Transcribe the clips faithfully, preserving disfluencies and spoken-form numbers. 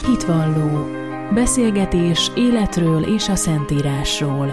Hitvalló. Beszélgetés életről és a Szentírásról.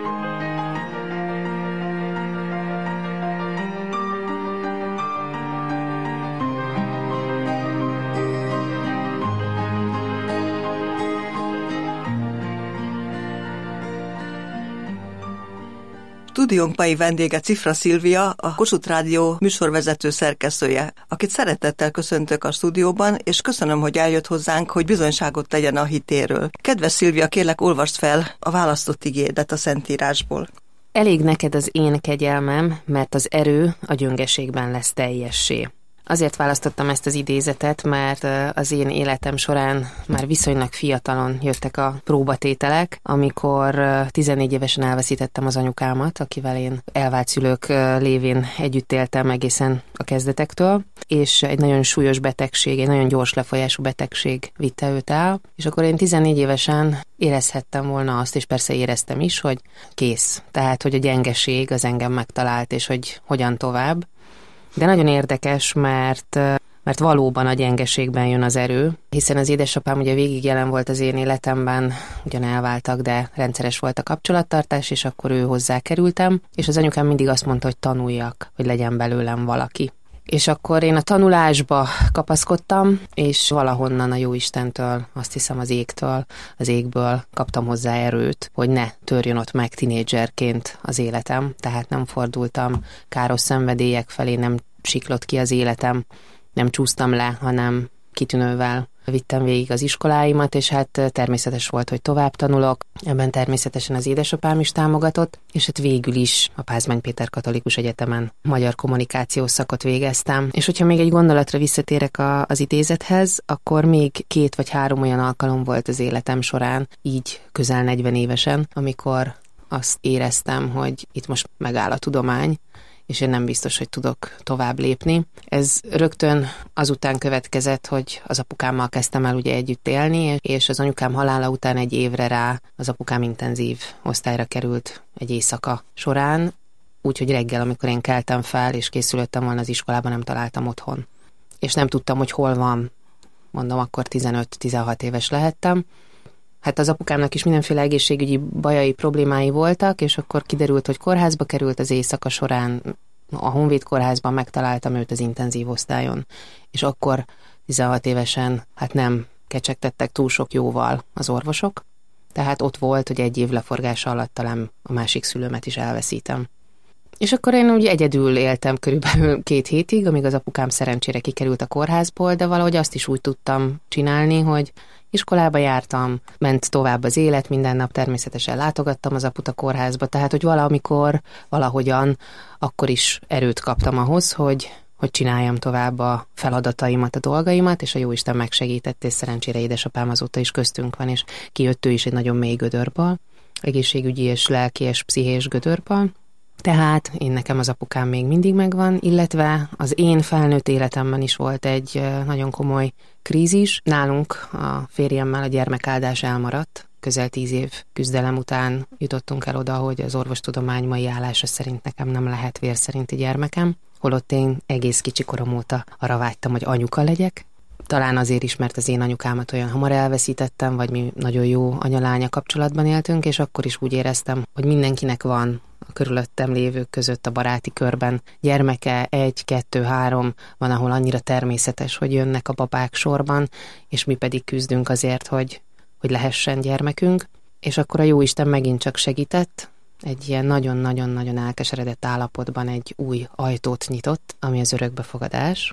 Stúdiónk mai vendége Cifra Szilvia, a Kossuth Rádió műsorvezető szerkesztője, akit szeretettel köszöntök a stúdióban, és köszönöm, hogy eljött hozzánk, hogy bizonyságot tegyen a hitéről. Kedves Szilvia, kérlek, olvasd fel a választott igédet a Szentírásból. Elég neked az én kegyelmem, mert az erő a gyöngeségben lesz teljessé. Azért választottam ezt az idézetet, mert az én életem során már viszonylag fiatalon jöttek a próbatételek, amikor tizennégy évesen elveszítettem az anyukámat, akivel én elvált szülők lévén együtt éltem egészen a kezdetektől, és egy nagyon súlyos betegség, egy nagyon gyors lefolyású betegség vitte őt el, és akkor én tizennégy évesen érezhettem volna azt, és persze éreztem is, hogy kész. Tehát, hogy a gyengeség az engem megtalált, és hogy hogyan tovább. De nagyon érdekes, mert, mert valóban a gyengeségben jön az erő, hiszen az édesapám ugye végig jelen volt az én életemben, ugyan elváltak, de rendszeres volt a kapcsolattartás, és akkor ő hozzá kerültem, és az anyukám mindig azt mondta, hogy tanuljak, hogy legyen belőlem valaki. És akkor én a tanulásba kapaszkodtam, és valahonnan a Jóistentől, azt hiszem az égtől, az égből kaptam hozzá erőt, hogy ne törjön ott meg tinédzserként az életem, tehát nem fordultam káros szenvedélyek felé, nem siklott ki az életem, nem csúsztam le, hanem kitűnővel vittem végig az iskoláimat, és hát természetes volt, hogy tovább tanulok. Ebben természetesen az édesapám is támogatott, és hát végül is a Pázmány Péter Katolikus Egyetemen magyar kommunikációs szakot végeztem. És hogyha még egy gondolatra visszatérek a, az idézethez, akkor még két vagy három olyan alkalom volt az életem során, így közel negyven évesen, amikor azt éreztem, hogy itt most megáll a tudomány, és én nem biztos, hogy tudok tovább lépni. Ez rögtön azután következett, hogy az apukámmal kezdtem el ugye együtt élni, és az anyukám halála után egy évre rá az apukám intenzív osztályra került egy éjszaka során, úgyhogy reggel, amikor én keltem fel, és készülöttem volna az iskolában, nem találtam otthon. És nem tudtam, hogy hol van, mondom, akkor tizenöt-tizenhat éves lehettem. Hát az apukámnak is mindenféle egészségügyi bajai, problémái voltak, és akkor kiderült, hogy kórházba került az éjszaka során, a Honvéd kórházban megtaláltam őt az intenzív osztályon, és akkor tizenhat évesen hát nem kecsegtettek túl sok jóval az orvosok, tehát ott volt, hogy egy év leforgása alatt talán a másik szülőmet is elveszítem. És akkor én úgy egyedül éltem körülbelül két hétig, amíg az apukám szerencsére kikerült a kórházból, de valahogy azt is úgy tudtam csinálni, hogy iskolába jártam, ment tovább az élet, minden nap természetesen látogattam az aput a kórházba, tehát hogy valamikor, valahogyan akkor is erőt kaptam ahhoz, hogy, hogy csináljam tovább a feladataimat, a dolgaimat, és a Jóisten megsegített, és szerencsére édesapám azóta is köztünk van, és kijött ő is egy nagyon mély gödörből, egészségügyi és lelki és pszichés gödörből. Tehát én nekem az apukám még mindig megvan, illetve az én felnőtt életemben is volt egy nagyon komoly krízis. Nálunk a férjemmel a gyermekáldás elmaradt. Közel tíz év küzdelem után jutottunk el oda, hogy az orvostudomány mai állása szerint nekem nem lehet vér szerinti gyermekem, holott én egész kicsi korom óta arra vágytam, hogy anyuka legyek. Talán azért is, mert az én anyukámat olyan hamar elveszítettem, vagy mi nagyon jó anya-lánya kapcsolatban éltünk, és akkor is úgy éreztem, hogy mindenkinek van a körülöttem lévők között a baráti körben gyermeke, egy, kettő, három, van, ahol annyira természetes, hogy jönnek a babák sorban, és mi pedig küzdünk azért, hogy, hogy lehessen gyermekünk, és akkor a Jóisten megint csak segített, egy ilyen nagyon-nagyon-nagyon elkeseredett állapotban egy új ajtót nyitott, ami az örökbefogadás,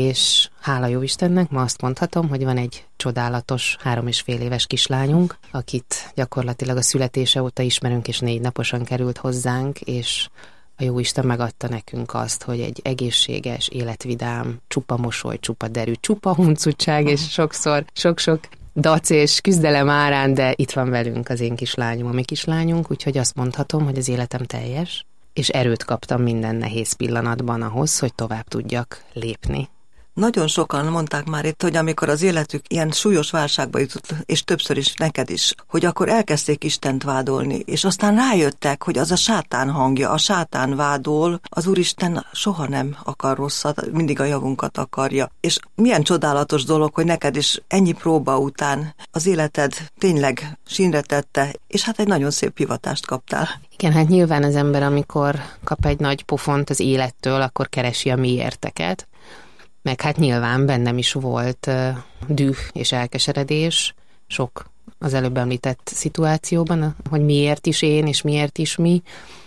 és hála Jóistennek ma azt mondhatom, hogy van egy csodálatos három és fél éves kislányunk, akit gyakorlatilag a születése óta ismerünk, és négy naposan került hozzánk, és a Jóisten megadta nekünk azt, hogy egy egészséges, életvidám, csupa mosoly, csupa derű, csupa huncutság, és sokszor sok-sok dac és küzdelem árán, de itt van velünk az én kislányom, a mi kislányunk, úgyhogy azt mondhatom, hogy az életem teljes, és erőt kaptam minden nehéz pillanatban ahhoz, hogy tovább tudjak lépni. Nagyon sokan mondták már itt, hogy amikor az életük ilyen súlyos válságba jutott, és többször is neked is, hogy akkor elkezdték Istent vádolni, és aztán rájöttek, hogy az a sátán hangja, a sátán vádol, az Úristen soha nem akar rosszat, mindig a javunkat akarja. És milyen csodálatos dolog, hogy neked is ennyi próba után az életed tényleg sínre tette, és hát egy nagyon szép hivatást kaptál. Igen, hát nyilván az ember, amikor kap egy nagy pofont az élettől, akkor keresi a miérteket. Meg hát nyilván bennem is volt uh, düh és elkeseredés, sok az előbb említett szituációban, hogy miért is én, és miért is mi,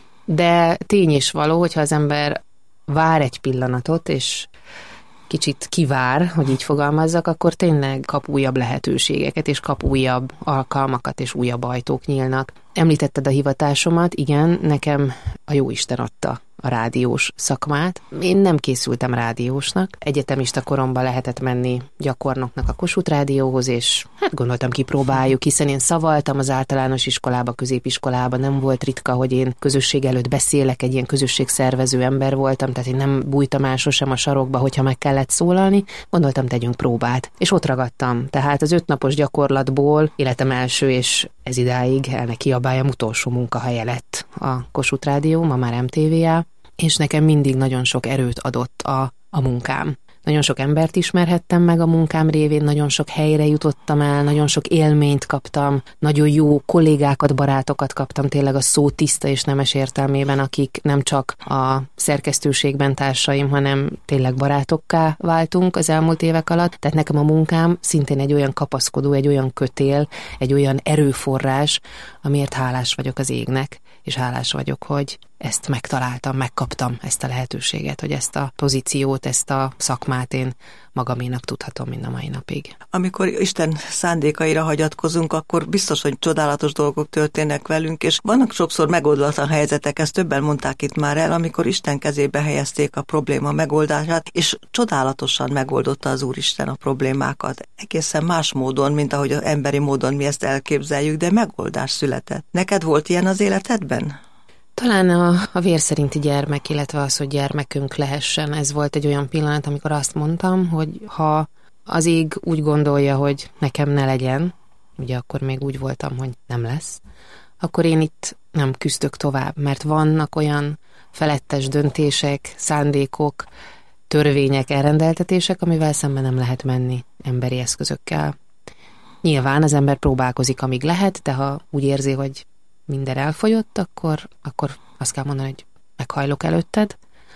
de tény is való, hogyha az ember vár egy pillanatot, és kicsit kivár, hogy így fogalmazzak, akkor tényleg kap újabb lehetőségeket, és kap újabb alkalmakat, és újabb ajtók nyílnak. Említetted a hivatásomat, igen, nekem a Jóisten adta a rádiós szakmát. Én nem készültem rádiósnak. Egyetemista koromban lehetett menni gyakornoknak a Kossuth Rádióhoz, és hát gondoltam, kipróbáljuk, hiszen én szavaltam az általános iskolába, középiskolába, nem volt ritka, hogy én közösség előtt beszélek, egy ilyen közösségszervező ember voltam, tehát én nem bújtam el sosem a sarokba, hogyha meg kellett szólalni. Gondoltam, tegyünk próbát. És ott ragadtam. Tehát az ötnapos gyakorlatból életem első, és ez idáig el ne kiabáljam, utolsó munkahelye lett a Kossuth Rádió, ma már em té vé á, és nekem mindig nagyon sok erőt adott a, a munkám. Nagyon sok embert ismerhettem meg a munkám révén, nagyon sok helyre jutottam el, nagyon sok élményt kaptam, nagyon jó kollégákat, barátokat kaptam, tényleg a szó tiszta és nemes értelmében, akik nem csak a szerkesztőségben társaim, hanem tényleg barátokká váltunk az elmúlt évek alatt. Tehát nekem a munkám szintén egy olyan kapaszkodó, egy olyan kötél, egy olyan erőforrás, amiért hálás vagyok az égnek, és hálás vagyok, hogy ezt megtaláltam, megkaptam ezt a lehetőséget, hogy ezt a pozíciót, ezt a szakmát én magaménak tudhatom mind a mai napig. Amikor Isten szándékaira hagyatkozunk, akkor biztos, hogy csodálatos dolgok történnek velünk, és vannak sokszor megoldatlan helyzetek, ezt többen mondták itt már el, amikor Isten kezébe helyezték a probléma megoldását, és csodálatosan megoldotta az Úristen a problémákat. Egészen más módon, mint ahogy az emberi módon mi ezt elképzeljük, de megoldás született. Neked volt ilyen az életedben? Talán a, a vér szerinti gyermek, illetve az, hogy gyermekünk lehessen, ez volt egy olyan pillanat, amikor azt mondtam, hogy ha az ég úgy gondolja, hogy nekem ne legyen, ugye akkor még úgy voltam, hogy nem lesz, akkor én itt nem küzdök tovább, mert vannak olyan felettes döntések, szándékok, törvények, elrendeltetések, amivel szemben nem lehet menni emberi eszközökkel. Nyilván az ember próbálkozik, amíg lehet, de ha úgy érzi, hogy minden elfogyott, akkor, akkor azt kell mondani, hogy meghajlok előtted,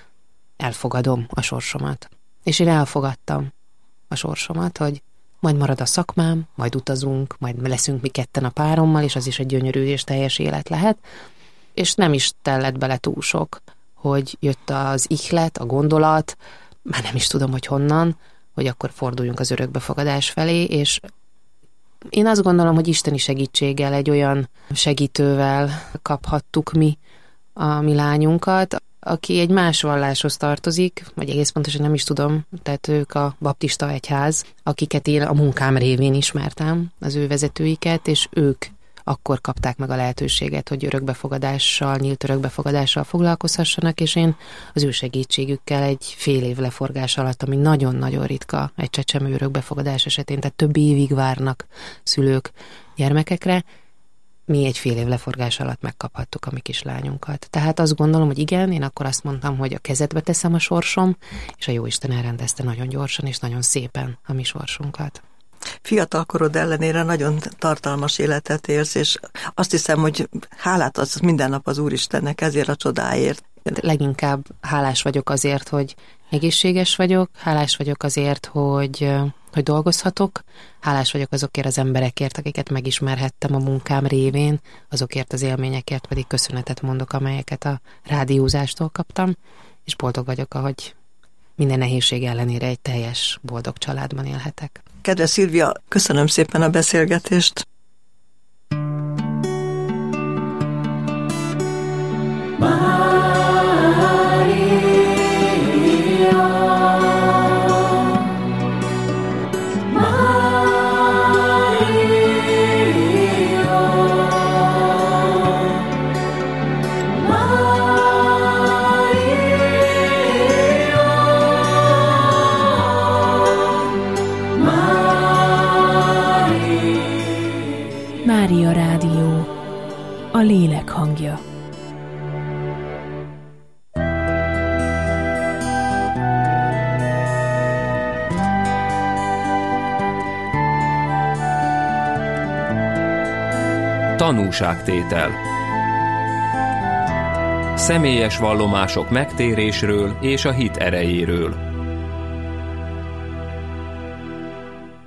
elfogadom a sorsomat. És én elfogadtam a sorsomat, hogy majd marad a szakmám, majd utazunk, majd leszünk mi ketten a párommal, és az is egy gyönyörű és teljes élet lehet. És nem is tellett bele túl sok, hogy jött az ihlet, a gondolat, már nem is tudom, hogy honnan, hogy akkor forduljunk az örökbefogadás felé, és én azt gondolom, hogy isteni segítséggel, egy olyan segítővel kaphattuk mi a mi lányunkat, aki egy más valláshoz tartozik, vagy egész pontosan nem is tudom, tehát ők a baptista egyház, akiket én a munkám révén ismertem, az ő vezetőiket, és ők akkor kapták meg a lehetőséget, hogy örökbefogadással, nyílt örökbefogadással foglalkozhassanak, és én az ő segítségükkel egy fél év leforgás alatt, ami nagyon-nagyon ritka egy csecsemő örökbefogadás esetén, tehát több évig várnak szülők gyermekekre, mi egy fél év leforgás alatt megkaphattuk a mi kislányunkat. Tehát azt gondolom, hogy igen, én akkor azt mondtam, hogy a kezedbe teszem a sorsom, és a Jóisten elrendezte nagyon gyorsan és nagyon szépen a mi sorsunkat. Fiatalkorod ellenére nagyon tartalmas életet élsz, és azt hiszem, hogy hálát adsz minden nap az Úristennek ezért a csodáért. Leginkább hálás vagyok azért, hogy egészséges vagyok, hálás vagyok azért, hogy, hogy dolgozhatok, hálás vagyok azokért az emberekért, akiket megismerhettem a munkám révén, azokért az élményekért pedig köszönetet mondok, amelyeket a rádiózástól kaptam, és boldog vagyok, ahogy minden nehézség ellenére egy teljes, boldog családban élhetek. Kedves Szilvia, köszönöm szépen a beszélgetést. lélek hangja. Tanúságtétel. Személyes vallomások megtérésről és a hit erejéről.